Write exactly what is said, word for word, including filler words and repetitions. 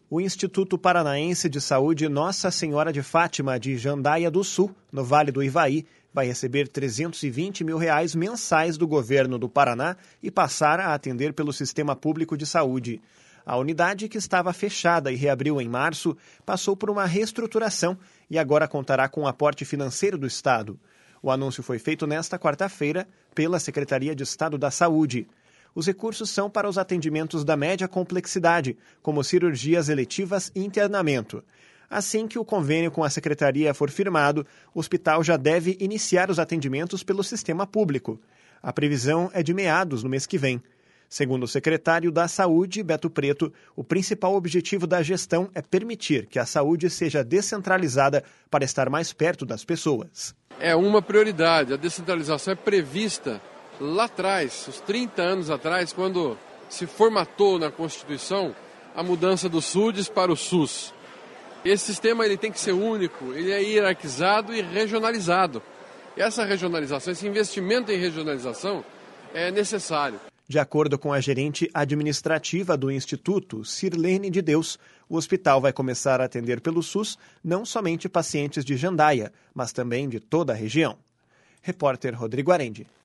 O Instituto Paranaense de Saúde Nossa Senhora de Fátima de Jandaia do Sul, no Vale do Ivaí, vai receber trezentos e vinte mil reais mensais do governo do Paraná e passar a atender pelo Sistema Público de Saúde. A unidade, que estava fechada e reabriu em março, passou por uma reestruturação e agora contará com o aporte financeiro do Estado. O anúncio foi feito nesta quarta-feira pela Secretaria de Estado da Saúde. Os recursos são para os atendimentos da média complexidade, como cirurgias eletivas e internamento. Assim que o convênio com a Secretaria for firmado, o hospital já deve iniciar os atendimentos pelo sistema público. A previsão é de meados no mês que vem. Segundo o secretário da Saúde, Beto Preto, o principal objetivo da gestão é permitir que a saúde seja descentralizada para estar mais perto das pessoas. É uma prioridade. A descentralização é prevista lá atrás, uns trinta anos atrás, quando se formatou na Constituição a mudança do SUDES para o SUS. Esse sistema ele tem que ser único, ele é hierarquizado e regionalizado. E essa regionalização, esse investimento em regionalização é necessário. De acordo com a gerente administrativa do Instituto, Sirlene de Deus, o hospital vai começar a atender pelo SUS não somente pacientes de Jandaia, mas também de toda a região. Repórter Rodrigo Arendi.